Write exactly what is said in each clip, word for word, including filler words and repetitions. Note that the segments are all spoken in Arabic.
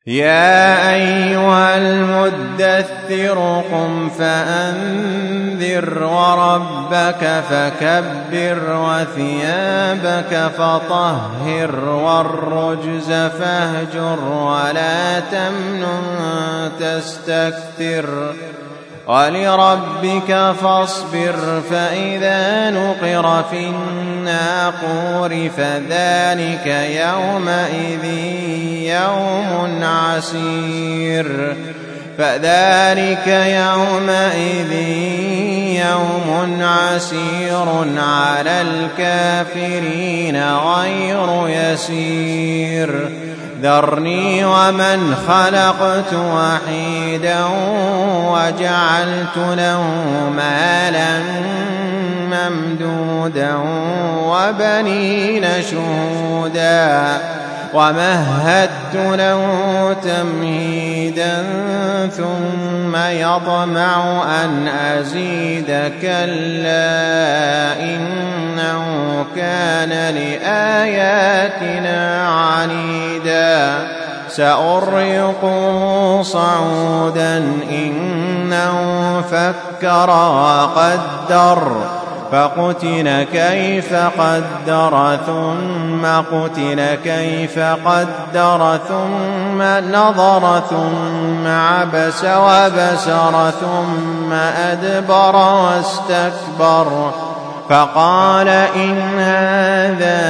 يا أيها المدثر قم فأنذر وربك فكبر وثيابك فطهر والرجز فاهجر ولا تمنن تستكثر ولربك فاصبر فإذا نقر في الناقور فذلك يومئذ يوم عسير فذلك يومئذ يوم عسير على الكافرين غير يسير ذرني ومن خلقت وحيدا وجعلت له مالا ممدودا وبنين شهودا ومهدت له تمهيدا ثم يطمع أن أزيد كلا إنه كان لآياتنا عنيدا سأرهقه صعودا إنه فكر وقدر فقتل كيف قدر ثم قتل كيف قدر ثم نظر ثم عبس وبسر ثم أدبر واستكبر فقال إن هذا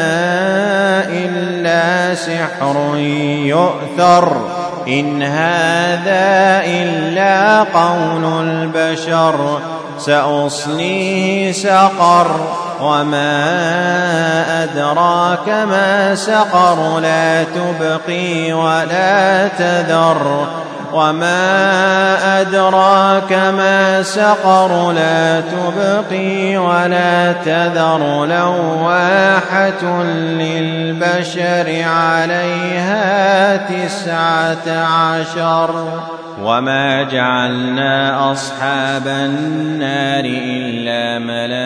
إلا سحر يؤثر إن هذا إلا قول البشر سأصليه سقر وما أدراك ما سقر لا تبقي ولا تذر وما أدراك ما سقر لا تبقي ولا تذر لواحة للبشر عليها تسعة عشر وما جعلنا أصحاب النار إلا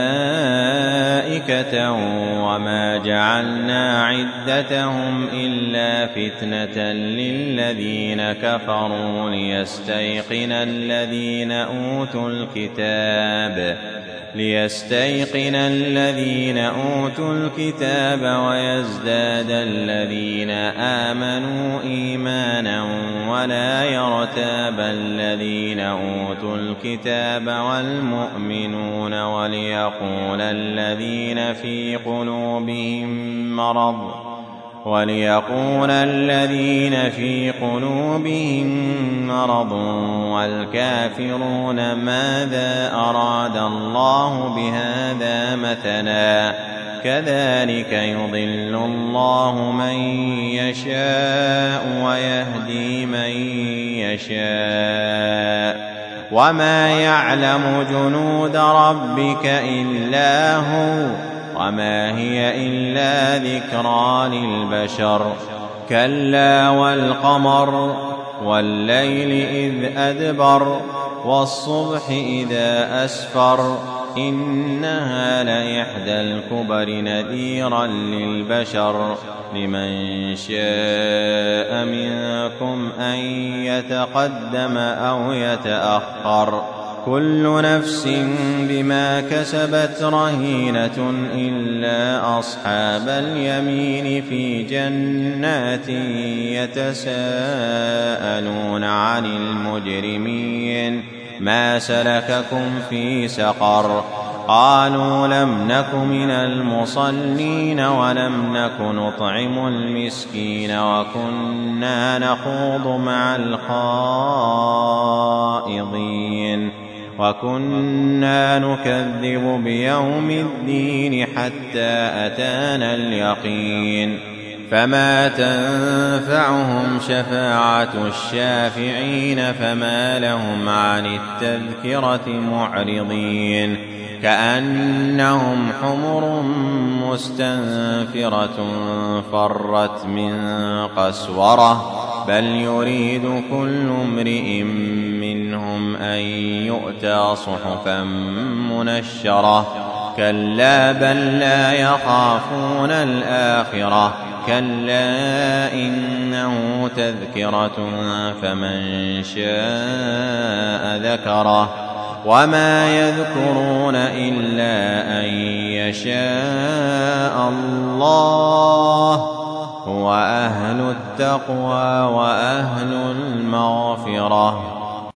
ملائكة وما جعلنا عدتهم إلا فتنة للذين كفروا ليستيقن الذين أوتوا الكتاب ليستيقن الذين أوتوا الكتاب ويزداد الذين آمنوا إيمانا ولا يرتاب الذين أوتوا الكتاب والمؤمنون وليقول الذين في قلوبهم مرض وليقول الذين في قلوبهم مرض والكافرون ماذا أراد الله بهذا مثلا كذلك يضل الله من يشاء ويهدي من يشاء وما يعلم جنود ربك إلا هو وما هي إلا ذكرى للبشر كلا والقمر والليل إذ أدبر والصبح إذا أسفر إنها لإحدى الكبر نذيرا للبشر لمن شاء منكم أن يتقدم أو يتأخر كل نفس بما كسبت رهينة إلا أصحاب اليمين في جنات يتساءلون عن المجرمين ما سلككم في سقر قالوا لم نك من المصلين ولم نك نطعم المسكين وكنا نخوض مع الخائضين وكنا نكذب بيوم الدين حتى أتانا اليقين فما تنفعهم شفاعة الشافعين فما لهم عن التذكرة معرضين كأنهم حمر مستنفرة فرت من قسورة بل يريد كل امرئ منهم أن يؤتى صحفا منشرة كلا بل لا يخافون الآخرة كلا إنه تذكرة فمن شاء ذكره وما يذكرون إلا أن يشاء الله هو أهل التقوى وأهل المغفرة.